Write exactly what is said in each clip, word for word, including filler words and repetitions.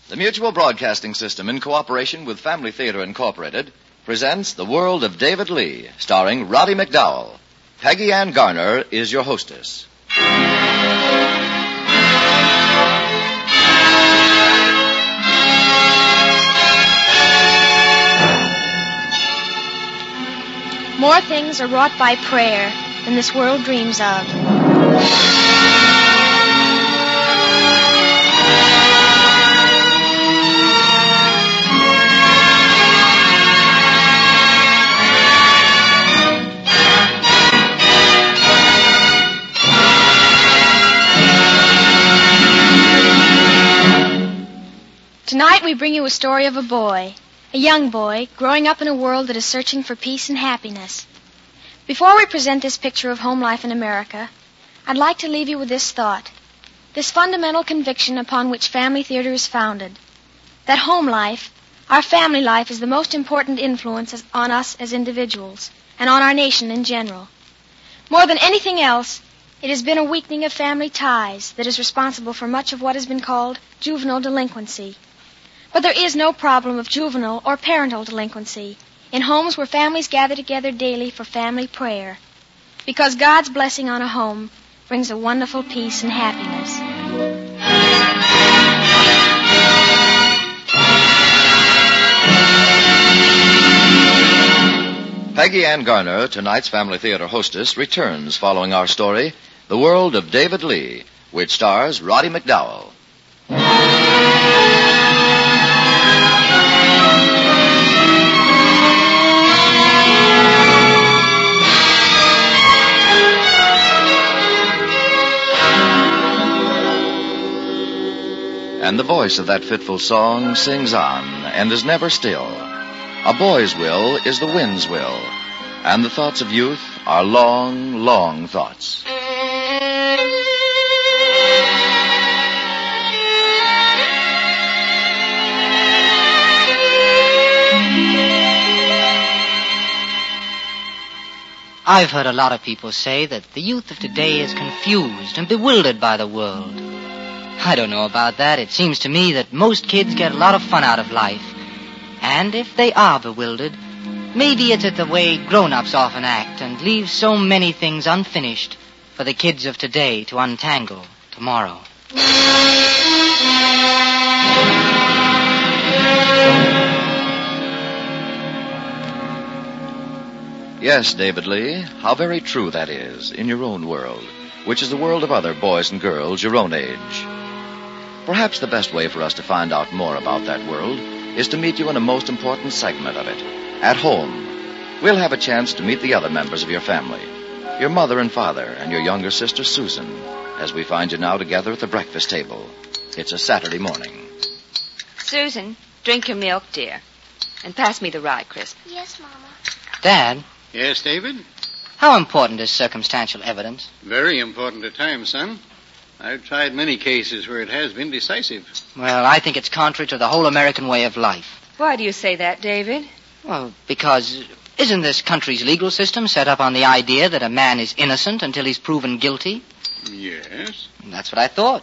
The Mutual Broadcasting System, in cooperation with Family Theater Incorporated, presents The World of David Lee, starring Roddy McDowall. Peggy Ann Garner is your hostess. More things are wrought by prayer than this world dreams of. Tonight we bring you a story of a boy, a young boy, growing up in a world that is searching for peace and happiness. Before we present this picture of home life in America, I'd like to leave you with this thought, this fundamental conviction upon which Family Theater is founded, that home life, our family life, is the most important influence on us as individuals and on our nation in general. More than anything else, it has been a weakening of family ties that is responsible for much of what has been called juvenile delinquency. But there is no problem of juvenile or parental delinquency in homes where families gather together daily for family prayer, because God's blessing on a home brings a wonderful peace and happiness. Peggy Ann Garner, tonight's Family Theater hostess, returns following our story, The World of David Lee, which stars Roddy McDowall. And the voice of that fitful song sings on and is never still. A boy's will is the wind's will, and the thoughts of youth are long, long thoughts. I've heard a lot of people say that the youth of today is confused and bewildered by the world. I don't know about that. It seems to me that most kids get a lot of fun out of life. And if they are bewildered, maybe it's at the way grown-ups often act and leave so many things unfinished for the kids of today to untangle tomorrow. Yes, David Lee, how very true that is in your own world, which is the world of other boys and girls your own age. Perhaps the best way for us to find out more about that world is to meet you in a most important segment of it, at home. We'll have a chance to meet the other members of your family, your mother and father and your younger sister Susan, as we find you now together at the breakfast table. It's a Saturday morning. Susan, drink your milk, dear. And pass me the rye crisp. Yes, Mama. Dad? Yes, David? How important is circumstantial evidence? Very important at times, son. I've tried many cases where it has been decisive. Well, I think it's contrary to the whole American way of life. Why do you say that, David? Well, because isn't this country's legal system set up on the idea that a man is innocent until he's proven guilty? Yes. That's what I thought.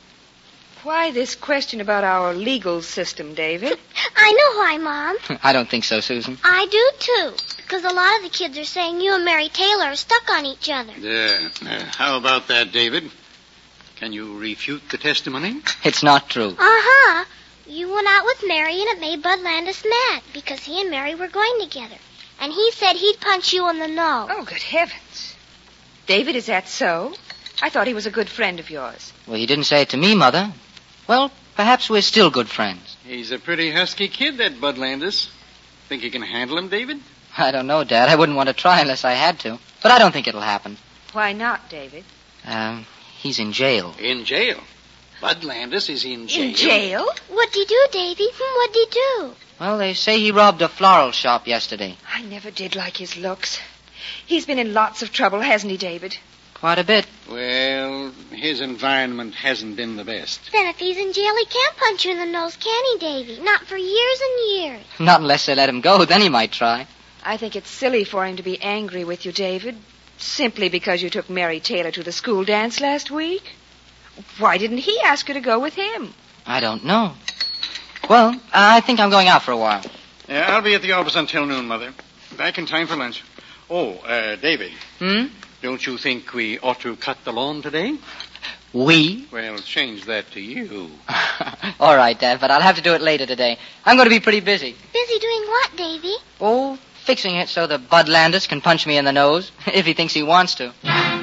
Why this question about our legal system, David? I know why, Mom. I don't think so, Susan. I do, too. Because a lot of the kids are saying you and Mary Taylor are stuck on each other. Yeah. Uh, how about that, David? Can you refute the testimony? It's not true. Uh-huh. You went out with Mary and it made Bud Landis mad because he and Mary were going together. And he said he'd punch you in the nose. Oh, good heavens. David, is that so? I thought he was a good friend of yours. Well, he didn't say it to me, Mother. Well, perhaps we're still good friends. He's a pretty husky kid, that Bud Landis. Think you can handle him, David? I don't know, Dad. I wouldn't want to try unless I had to. But I don't think it'll happen. Why not, David? Um, he's in jail. In jail? Bud Landis is in jail? In jail? What'd he do, Davy? What'd he do? Well, they say he robbed a floral shop yesterday. I never did like his looks. He's been in lots of trouble, hasn't he, David? Quite a bit. Well, his environment hasn't been the best. Then if he's in jail, he can't punch you in the nose, can he, Davy? Not for years and years. Not unless they let him go. Then he might try. I think it's silly for him to be angry with you, David, simply because you took Mary Taylor to the school dance last week. Why didn't he ask her to go with him? I don't know. Well, I think I'm going out for a while. Yeah, I'll be at the office until noon, Mother. Back in time for lunch. Oh, uh, David. Hmm? Don't you think we ought to cut the lawn today? We? Well, change that to you. All right, Dad, but I'll have to do it later today. I'm going to be pretty busy. Busy doing what, Davy? Oh, fixing it so that Bud Landis can punch me in the nose, if he thinks he wants to.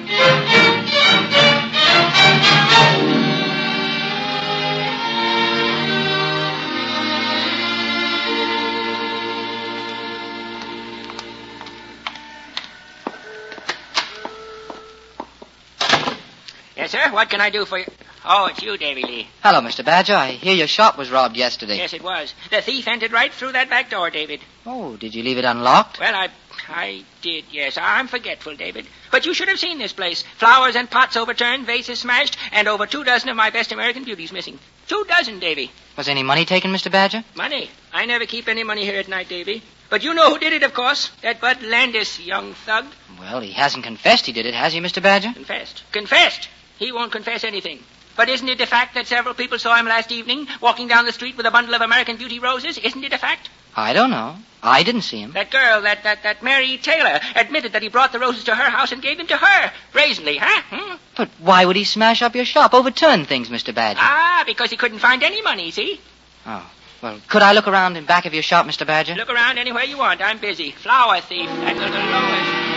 Yes, sir? What can I do for you? Oh, it's you, Davy Lee. Hello, Mister Badger. I hear your shop was robbed yesterday. Yes, it was. The thief entered right through that back door, David. Oh, did you leave it unlocked? Well, I I did, yes. I'm forgetful, David. But you should have seen this place. Flowers and pots overturned, vases smashed, and over two dozen of my best American beauties missing. Two dozen, Davy. Was any money taken, Mister Badger? Money? I never keep any money here at night, Davy. But you know who did it, of course. That Bud Landis, young thug. Well, he hasn't confessed he did it, has he, Mister Badger? Confessed. Confessed? He won't confess anything. But isn't it a fact that several people saw him last evening walking down the street with a bundle of American Beauty roses? Isn't it a fact? I don't know. I didn't see him. That girl, that, that, that Mary Taylor, admitted that he brought the roses to her house and gave them to her. Brazenly, huh? Hmm? But why would he smash up your shop, overturn things, Mister Badger? Ah, because he couldn't find any money, see? Oh, well, could I look around in back of your shop, Mister Badger? Look around anywhere you want. I'm busy. Flower thief. That little Lois.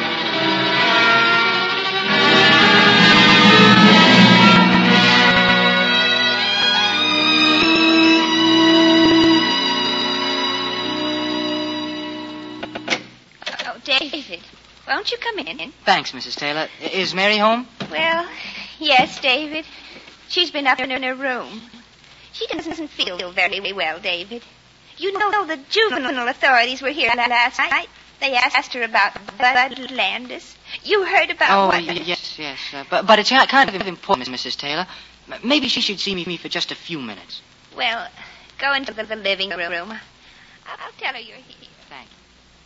David, won't you come in? Thanks, Missus Taylor. I- Is Mary home? Well, yes, David. She's been up in her room. She doesn't feel very well, David. You know the juvenile authorities were here last night. They asked her about Bud Landis. You heard about Oh, what... y- yes, yes. Uh, but, but it's kind of important, Missus Taylor. M- Maybe she should see me for just a few minutes. Well, go into the, the living room. I'll tell her you're here. Thank you.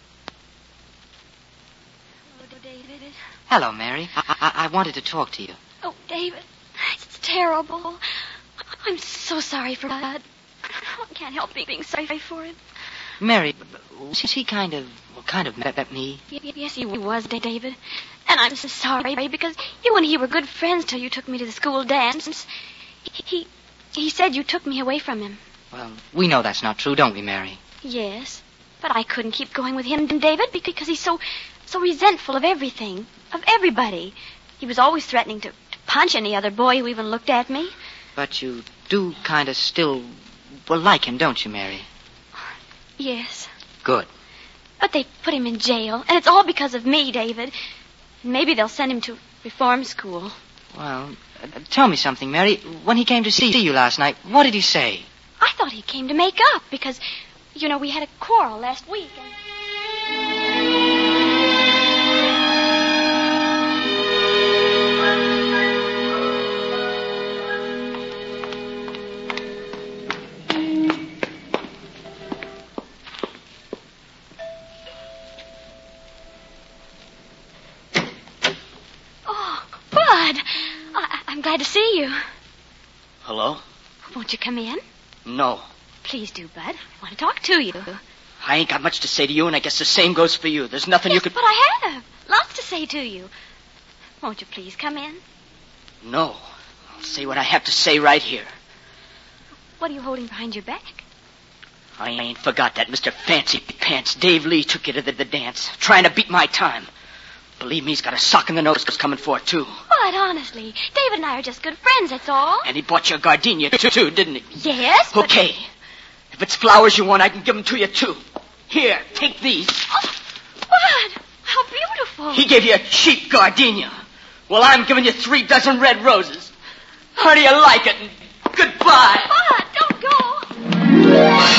Oh, David. Hello, Mary. I, I, I wanted to talk to you. Oh, David. It's terrible. I'm so sorry for Bud. I can't help being sorry for him. Mary, was he kind of, well, kind of met me? Y- Yes, he was, David. And I'm so sorry because you and he were good friends till you took me to the school dance. He, he, he said you took me away from him. Well, we know that's not true, don't we, Mary? Yes, but I couldn't keep going with him, David, because he's so, so resentful of everything, of everybody. He was always threatening to, to punch any other boy who even looked at me. But you do kind of still, well, like him, don't you, Mary? Yes, Good. but they put him in jail, and it's all because of me, David. And maybe they'll send him to reform school. Well, uh, tell me something, Mary. When he came to see you last night, what did he say? I thought he came to make up because, you know, we had a quarrel last week. And... Oh, Bud, I- I'm glad to see you. Hello? Won't you come in? No. Please do, Bud. I want to talk to you. I ain't got much to say to you, and I guess the same goes for you. There's nothing Yes, you could... but I have. Lots to say to you. Won't you please come in? No. I'll say what I have to say right here. What are you holding behind your back? I ain't forgot that Mister Fancy Pants Dave Lee took you to the, the dance, trying to beat my time. Believe me, he's got a sock in the nose coming for it, too. Bud, honestly, David and I are just good friends, that's all. And he bought you a gardenia, too, too didn't he? Yes, but... Okay. If it's flowers you want, I can give them to you, too. Here, take these. Oh, Bud, how beautiful. He gave you a cheap gardenia. Well, I'm giving you three dozen red roses. How do you like it? And goodbye. Bud, don't go.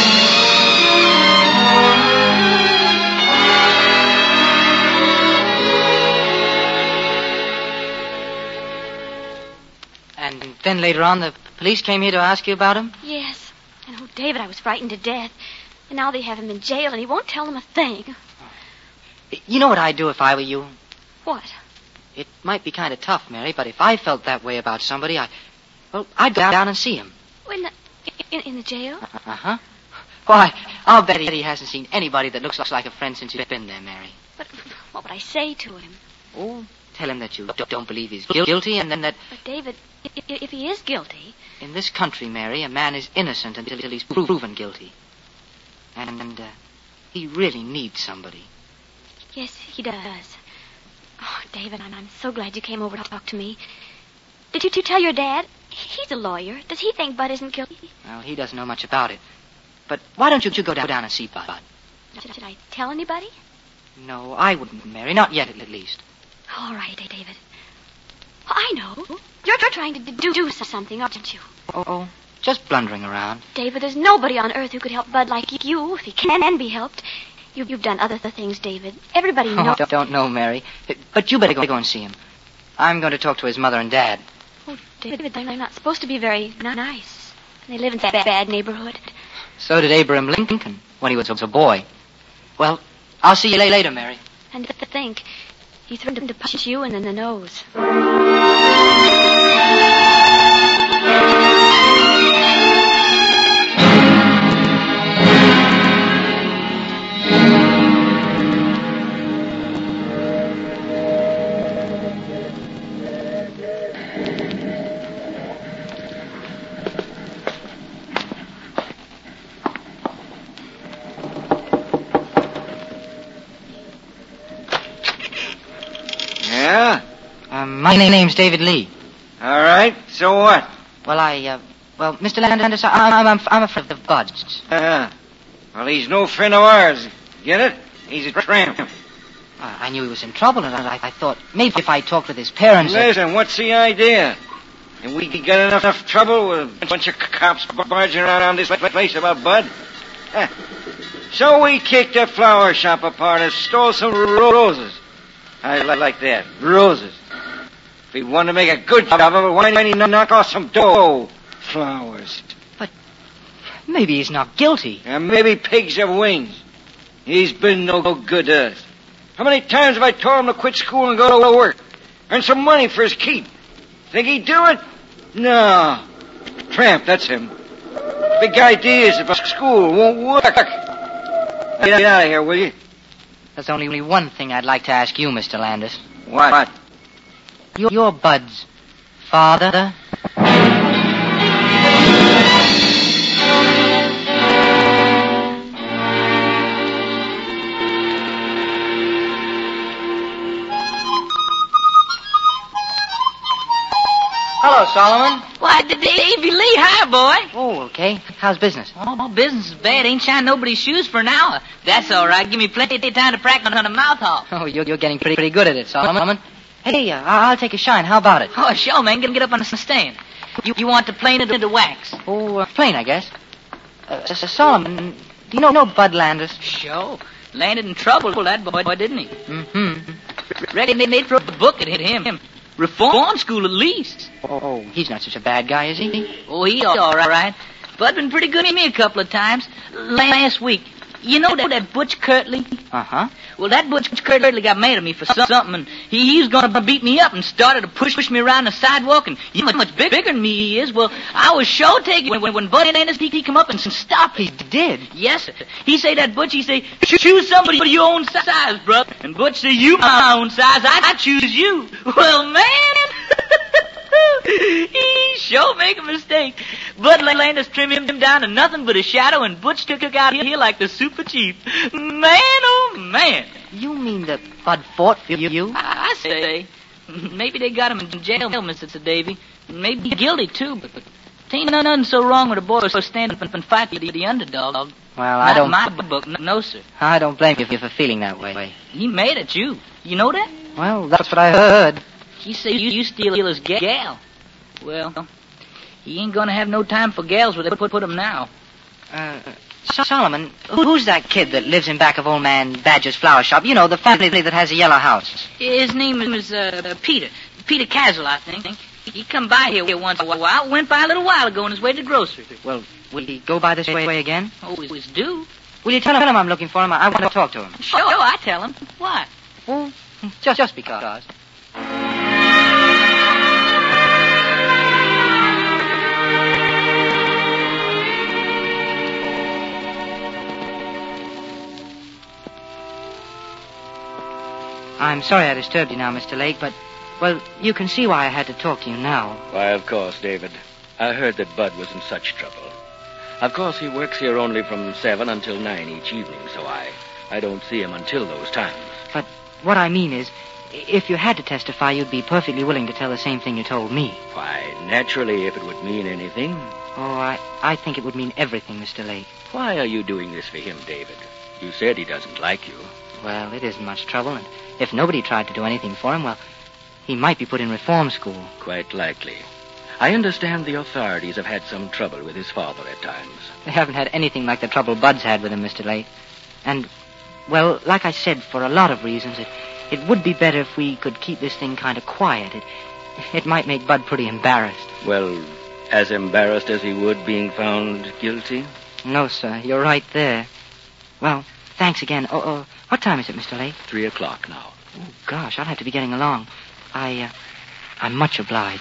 And then later on, the police came here to ask you about him? Yes. And oh, David, I was frightened to death. And now they have him in jail, and he won't tell them a thing. You know what I'd do if I were you? What? It might be kind of tough, Mary, but if I felt that way about somebody, I... Well, I'd go down and see him. Well, In, in the jail? Uh-huh. Why, I'll bet he hasn't seen anybody that looks like a friend since he's been there, Mary. But what would I say to him? Oh, tell him that you don't believe he's guilty, and then that... But, David, if, if he is guilty... In this country, Mary, a man is innocent until he's proven guilty. And, and uh, he really needs somebody. Yes, he does. Oh, David, I'm, I'm so glad you came over to talk to me. Did you, you tell your dad? He's a lawyer. Does he think Bud isn't guilty? Well, he doesn't know much about it. But why don't you, you go down, down and see Bud? Should, should I tell anybody? No, I wouldn't, Mary. Not yet, at least. All right, David. Well, I know. You're trying to do, do something, aren't you? Oh, oh, just blundering around. David, there's nobody on earth who could help Bud like you, if he can be helped. You, you've done other things, David. Everybody knows. Oh, I don't know, Mary. But you better go, go and see him. I'm going to talk to his mother and dad. Oh, David, they're not supposed to be very nice. They live in a bad, bad neighborhood. So did Abraham Lincoln when he was a boy. Well, I'll see you later, Mary. And to think, he threatened to punch you in the nose. Yeah? Um, my name's David Lee. All right. So what? Well, I, uh, well, Mister Landis, I'm, I'm, I'm a friend of Bud's. Uh-huh. Well, he's no friend of ours. Get it? He's a tramp. Uh, I knew he was in trouble, and I, I thought maybe if I talked with his parents... Listen, what's the idea? And we got enough, enough trouble with a bunch of cops barging around this place about Bud? Huh. So we kicked that flower shop apart and stole some roses. I like that. Roses. If he wanted to make a good job of it, why didn't he knock off some dough? Flowers. But maybe he's not guilty. And maybe pigs have wings. He's been no good to us. How many times have I told him to quit school and go to work? Earn some money for his keep. Think he'd do it? No. Tramp, that's him. Big ideas about school won't work. Get out of here, will you? There's only one thing I'd like to ask you, Mister Landis. What? You're, you're Bud's father? Hello, Solomon. Why, Davy Lee, hi, boy. Oh, okay. How's business? Oh, business is bad. Ain't shined nobody's shoes for an hour. That's all right. Give me plenty of time to practice on a mouth hop. Oh, you're, you're getting pretty, pretty good at it, Solomon. Hey, uh, I'll take a shine. How about it? Oh, sure, man. Get, get up on the stand. You, you want to plane it into wax? Oh, uh, plain, I guess. Uh, uh, Solomon, do you know, know Bud Landis? Sure. Landed in trouble, that boy, boy didn't he? Mm-hmm. Reckon they made for a book at him. Reform school, at least. Oh, he's not such a bad guy, is he? Oh, he's all right. Bud been pretty good to me a couple of times. Last week. You know that, that Butch Kirtley? Uh-huh. Well, that Butch Kirtley got mad at me for something, and he, he was going to beat me up and started to push, push me around the sidewalk, and you know how much bigger than me he is. Well, I was sure taking when, when, when Bud Landis, he, he come up and stopped. He did? Yes, sir. He say that Butch, he say, choose somebody your own size, brother. And Butch say, you my own size, I, I choose you. Well, man... He sure make a mistake. Bud Landis trim him down to nothing but a shadow, and Butch took out here like the super chief. Man, oh man. You mean that Bud fought for you? I, I say. Maybe they got him in jail, Mister Davy. Maybe guilty, too, but ain't nothing so wrong with a boy who stand up and fight for the, the underdog. Well, I don't... Not in my book, no, no, sir. I don't blame you for feeling that way. He mad at you. You know that? Well, that's what I heard. He say you, you steal his gal. Well, he ain't gonna have no time for gals where they put, put him now. Uh, Solomon, who's that kid that lives in back of old man Badger's flower shop? You know, the family that has a yellow house. His name is uh, Peter. Peter Castle, I think. He come by here once in a while. Went by a little while ago on his way to the grocery. Well, will he go by this way again? Always do. Will you tell him I'm looking for him? I want to talk to him. Sure, I tell him. What? Well, just, just because. I'm sorry I disturbed you now, Mister Lake, but, well, you can see why I had to talk to you now. Why, of course, David. I heard that Bud was in such trouble. Of course, he works here only from seven until nine each evening, so I, I don't see him until those times. But what I mean is, if you had to testify, you'd be perfectly willing to tell the same thing you told me. Why, naturally, if it would mean anything. Oh, I, I think it would mean everything, Mister Lake. Why are you doing this for him, David? You said he doesn't like you. Well, it isn't much trouble, and if nobody tried to do anything for him, well, he might be put in reform school. Quite likely. I understand the authorities have had some trouble with his father at times. They haven't had anything like the trouble Bud's had with him, Mister Lake. And, well, like I said, for a lot of reasons, it, it would be better if we could keep this thing kind of quiet. It, it might make Bud pretty embarrassed. Well, as embarrassed as he would being found guilty? No, sir, you're right there. Well, thanks again. Oh, oh, what time is it, Mister Lake? Three o'clock now. Oh, gosh, I'll have to be getting along. I, uh, I'm much obliged.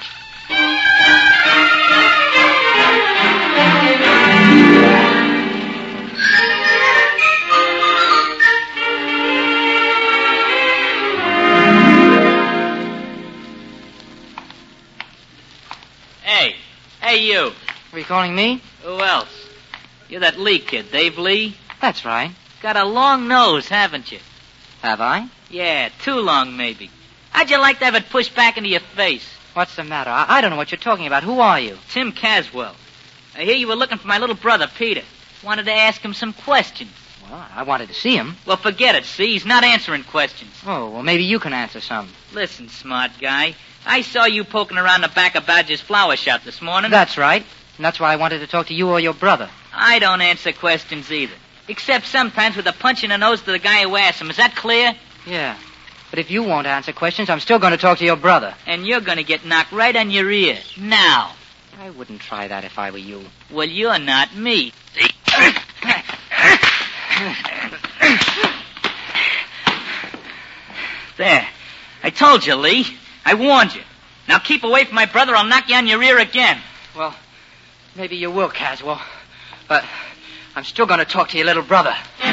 Hey, hey, you. Were you calling me? Who else? You're that Lee kid, Dave Lee? That's right. Got a long nose, haven't you? Have I? Yeah, too long, maybe. How'd you like to have it pushed back into your face? What's the matter? I, I don't know what you're talking about. Who are you? Tim Caswell. I hear you were looking for my little brother, Peter. Wanted to ask him some questions. Well, I wanted to see him. Well, forget it, see? He's not answering questions. Oh, well, maybe you can answer some. Listen, smart guy. I saw you poking around the back of Badger's flower shop this morning. That's right. And that's why I wanted to talk to you or your brother. I don't answer questions either. Except sometimes with a punch in the nose to the guy who asks them. Is that clear? Yeah. But if you won't answer questions, I'm still going to talk to your brother. And you're going to get knocked right on your ear. Now. I wouldn't try that if I were you. Well, you're not me. There. I told you, Lee. I warned you. Now keep away from my brother. I'll knock you on your ear again. Well, maybe you will, Caswell. But I'm still going to talk to your little brother.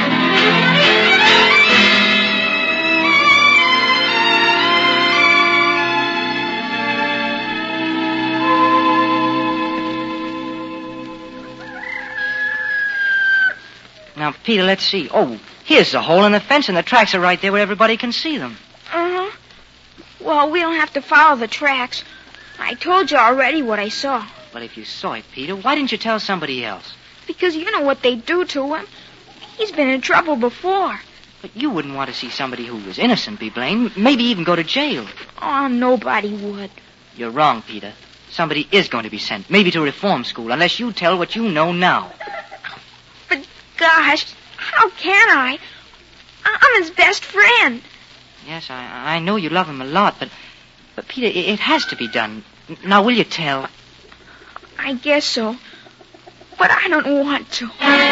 Now, Peter, let's see. Oh, here's the hole in the fence, and the tracks are right there where everybody can see them. Uh-huh. Well, we don't have to follow the tracks. I told you already what I saw. Well, if you saw it, Peter, why didn't you tell somebody else? Because you know what they do to him. He's been in trouble before. But you wouldn't want to see somebody who was innocent be blamed, maybe even go to jail. Oh, nobody would. You're wrong, Peter. Somebody is going to be sent, maybe to reform school, unless you tell what you know now. But, gosh, how can I? I'm his best friend. Yes, I, I know you love him a lot, but, but Peter, it, it has to be done. Now, will you tell? I guess so. But I don't want to.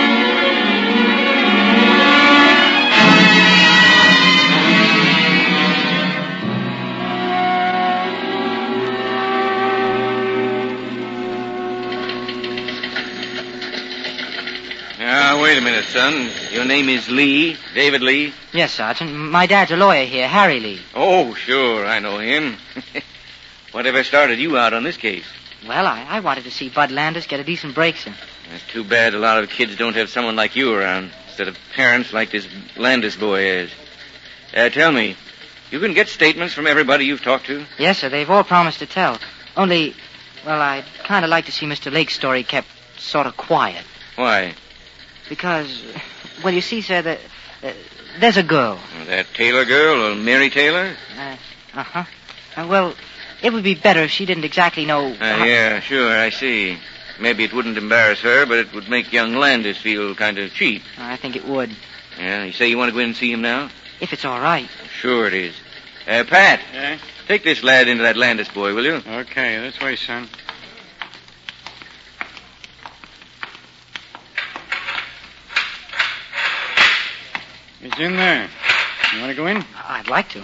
Now, wait a minute, son. Your name is Lee, David Lee? Yes, Sergeant. My dad's a lawyer here, Harry Lee. Oh, sure, I know him. Whatever started you out on this case? Well, I, I wanted to see Bud Landis get a decent break in. It's too bad a lot of kids don't have someone like you around, instead of parents like this Landis boy is. Uh, tell me, you can get statements from everybody you've talked to? Yes, sir. They've all promised to tell. Only, well, I'd kind of like to see Mister Lake's story kept sort of quiet. Why? Because, well, you see, sir, the, uh, there's a girl. That Taylor girl, or Mary Taylor? Uh, uh-huh. Uh, well, it would be better if she didn't exactly know... Uh, uh, yeah, sure, I see. Maybe it wouldn't embarrass her, but it would make young Landis feel kind of cheap. I think it would. Yeah, you say you want to go in and see him now? If it's all right. Sure it is. Uh, Pat. Yeah? Take this lad into that Landis boy, will you? Okay, this way, son. He's in there. You want to go in? I'd like to.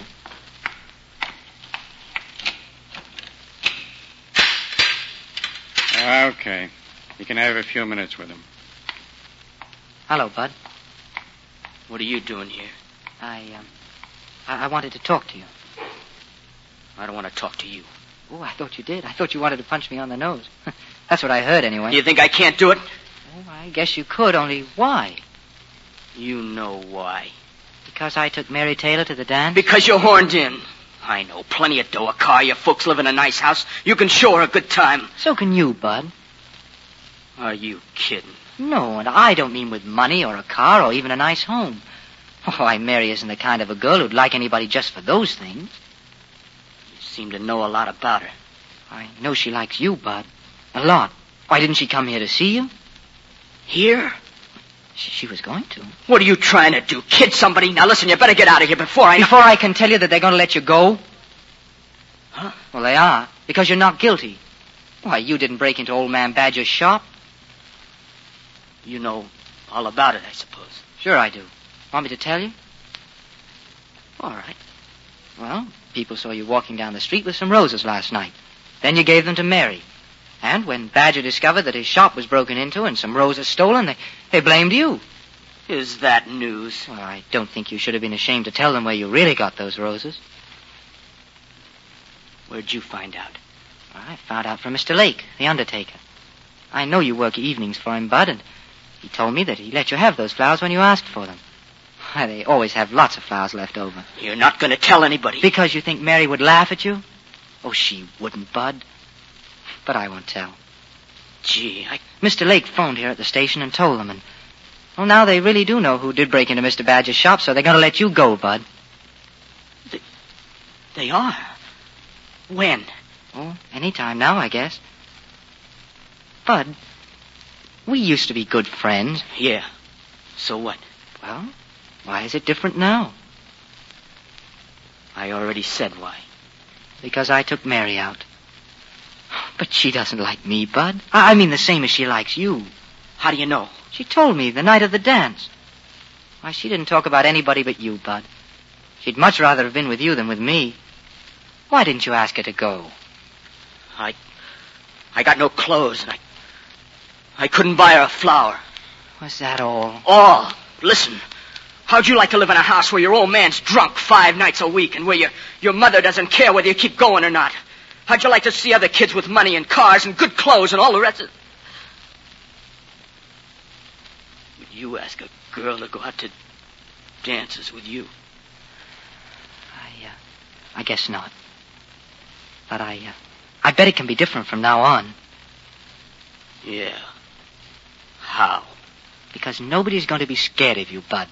Okay. You can have a few minutes with him. Hello, Bud. What are you doing here? I, um, I, I wanted to talk to you. I don't want to talk to you. Oh, I thought you did. I thought you wanted to punch me on the nose. That's what I heard, anyway. You think I can't do it? Oh, I guess you could, only why? You know why. Because I took Mary Taylor to the dance? Because you're horned in. I know. Plenty of dough, a car, your folks live in a nice house. You can show her a good time. So can you, Bud. Are you kidding? No, and I don't mean with money or a car or even a nice home. Why, Mary isn't the kind of a girl who'd like anybody just for those things. You seem to know a lot about her. I know she likes you, Bud. A lot. Why didn't she come here to see you? Here? She, she was going to. What are you trying to do? Kid somebody? Now listen, you better get out of here before I... Before I can tell you that they're going to let you go? Huh? Well, they are, because you're not guilty. Why, you didn't break into old man Badger's shop. You know all about it, I suppose. Sure I do. Want me to tell you? All right. Well, people saw you walking down the street with some roses last night. Then you gave them to Mary. And when Badger discovered that his shop was broken into and some roses stolen, they, they blamed you. Is that news? Well, I don't think you should have been ashamed to tell them where you really got those roses. Where'd you find out? Well, I found out from Mister Lake, the undertaker. I know you work evenings for him, Bud, and he told me that he let you have those flowers when you asked for them. Why, they always have lots of flowers left over. You're not going to tell anybody. Because you think Mary would laugh at you? Oh, she wouldn't, Bud. But I won't tell. Gee, I... Mister Lake phoned here at the station and told them, and... Well, now they really do know who did break into Mister Badger's shop, so they're going to let you go, Bud. They, they are? When? Oh, any time now, I guess. Bud, we used to be good friends. Yeah. So what? Well, why is it different now? I already said why. Because I took Mary out. But she doesn't like me, Bud. I mean the same as she likes you. How do you know? She told me the night of the dance. Why, she didn't talk about anybody but you, Bud. She'd much rather have been with you than with me. Why didn't you ask her to go? I... I got no clothes, and I... I couldn't buy her a flower. Was that all? All. Listen, how'd you like to live in a house where your old man's drunk five nights a week and where your, your mother doesn't care whether you keep going or not? How'd you like to see other kids with money and cars and good clothes and all the rest of... Would you ask a girl to go out to dances with you? I, uh, I guess not. But I, uh, I bet it can be different from now on. Yeah. How? Because nobody's going to be scared of you, Bud.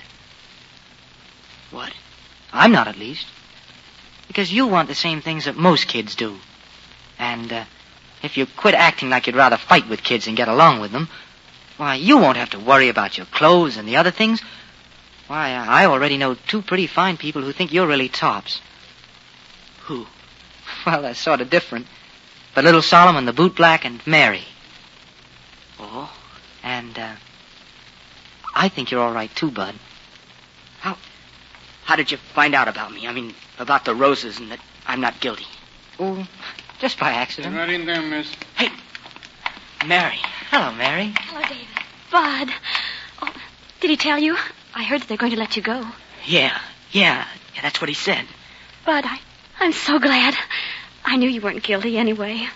What? I'm not, at least. Because you want the same things that most kids do. And, uh, if you quit acting like you'd rather fight with kids than get along with them, why, you won't have to worry about your clothes and the other things. Why, I already know two pretty fine people who think you're really tops. Who? Well, they're sort of different. But little Solomon, the bootblack, and Mary. Oh? And, uh, I think you're all right, too, Bud. How, how did you find out about me? I mean, about the roses and that I'm not guilty. Oh, just by accident. Get right in there, miss. Hey, Mary. Hello, Mary. Hello, David. Bud. Oh, did he tell you? I heard that they're going to let you go. Yeah, yeah, yeah, that's what he said. Bud, I, I'm so glad. I knew you weren't guilty anyway.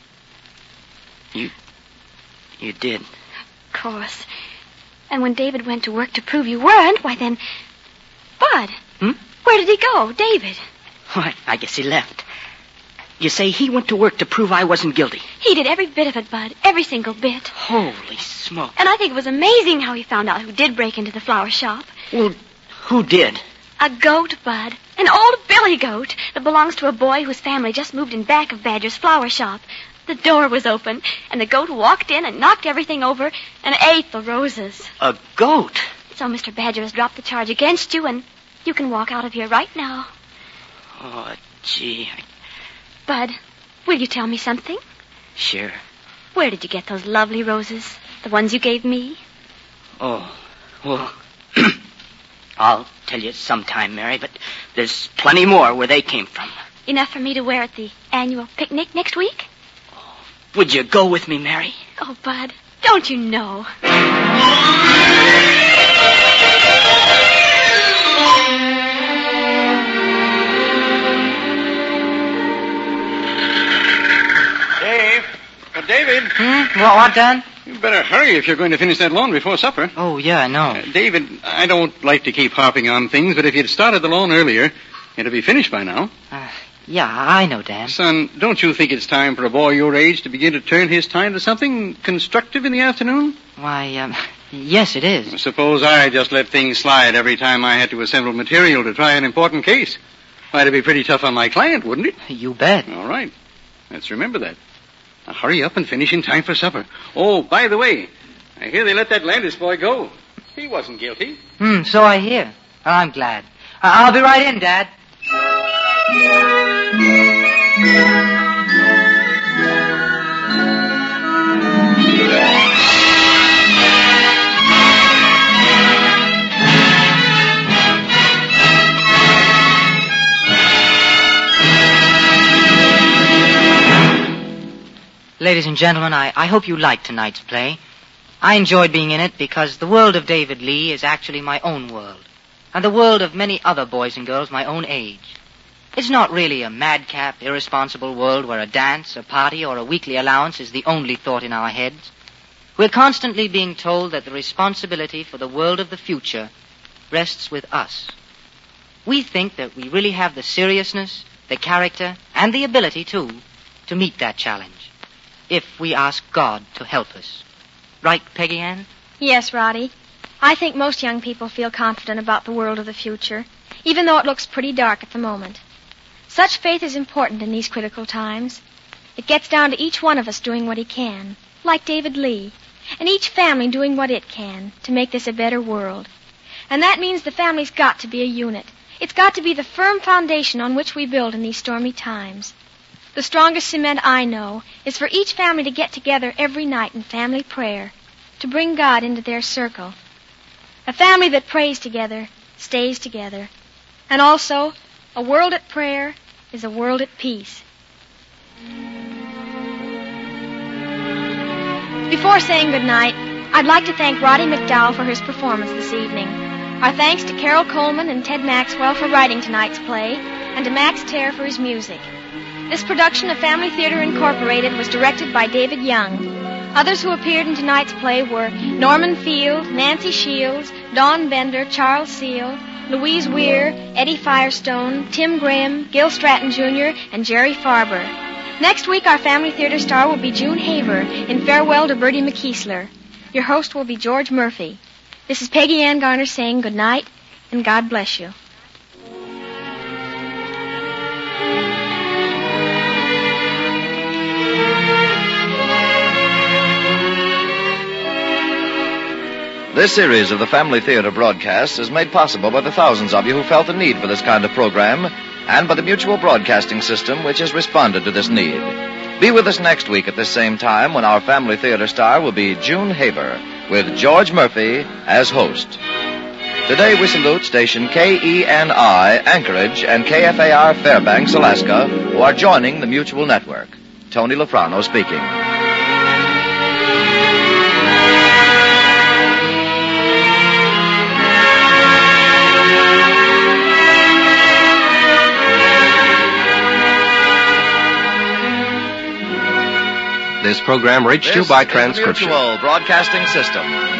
You, you did. Of course. And when David went to work to prove you weren't, why then... Bud. Hmm? Where did he go, David? What? I guess he left. You say he went to work to prove I wasn't guilty? He did every bit of it, Bud. Every single bit. Holy smoke. And I think it was amazing how he found out who did break into the flower shop. Well, who did? A goat, Bud. An old billy goat that belongs to a boy whose family just moved in back of Badger's flower shop. The door was open, and the goat walked in and knocked everything over and ate the roses. A goat? So Mister Badger has dropped the charge against you, and you can walk out of here right now. Oh, gee. I... Bud, will you tell me something? Sure. Where did you get those lovely roses? The ones you gave me? Oh, well, I'll tell you sometime, Mary, but there's plenty more where they came from. Enough for me to wear at the annual picnic next week? Oh, would you go with me, Mary? Oh, Bud, don't you know? What, what, Dan? You better hurry if you're going to finish that loan before supper. Oh, yeah, I know. Uh, David, I don't like to keep harping on things, but if you'd started the loan earlier, it'd be finished by now. Uh, yeah, I know, Dan. Son, don't you think it's time for a boy your age to begin to turn his time to something constructive in the afternoon? Why, um, yes, it is. Suppose I just let things slide every time I had to assemble material to try an important case. Why, it'd be pretty tough on my client, wouldn't it? You bet. All right. Let's remember that. Now, hurry up and finish in time for supper. Oh, by the way, I hear they let that Landis boy go. He wasn't guilty. Hmm, so I hear. I'm glad. Uh, I'll be right in, Dad. Ladies and gentlemen, I, I hope you liked tonight's play. I enjoyed being in it because the world of David Lee is actually my own world, and the world of many other boys and girls my own age. It's not really a madcap, irresponsible world where a dance, a party, or a weekly allowance is the only thought in our heads. We're constantly being told that the responsibility for the world of the future rests with us. We think that we really have the seriousness, the character, and the ability, too, to meet that challenge, if we ask God to help us. Right, Peggy Ann? Yes, Roddy. I think most young people feel confident about the world of the future, even though it looks pretty dark at the moment. Such faith is important in these critical times. It gets down to each one of us doing what he can, like David Lee, and each family doing what it can to make this a better world. And that means the family's got to be a unit. It's got to be the firm foundation on which we build in these stormy times. The strongest cement I know is for each family to get together every night in family prayer, to bring God into their circle. A family that prays together stays together. And also, a world at prayer is a world at peace. Before saying goodnight, I'd like to thank Roddy McDowell for his performance this evening. Our thanks to Carol Coleman and Ted Maxwell for writing tonight's play, and to Max Terr for his music. This production of Family Theater Incorporated was directed by David Young. Others who appeared in tonight's play were Norman Field, Nancy Shields, Dawn Bender, Charles Seal, Louise Weir, Eddie Firestone, Tim Graham, Gil Stratton Junior, and Jerry Farber. Next week, our Family Theater star will be June Haver in Farewell to Bertie McKeesler. Your host will be George Murphy. This is Peggy Ann Garner saying good night, and God bless you. This series of the Family Theater broadcasts is made possible by the thousands of you who felt the need for this kind of program, and by the Mutual Broadcasting System, which has responded to this need. Be with us next week at this same time when our Family Theater star will be June Haver, with George Murphy as host. Today we salute station K E N I, Anchorage, and K F A R, Fairbanks, Alaska, who are joining the Mutual Network. Tony Lafrano speaking. This program reached This you by is transcription. The Mutual Broadcasting System.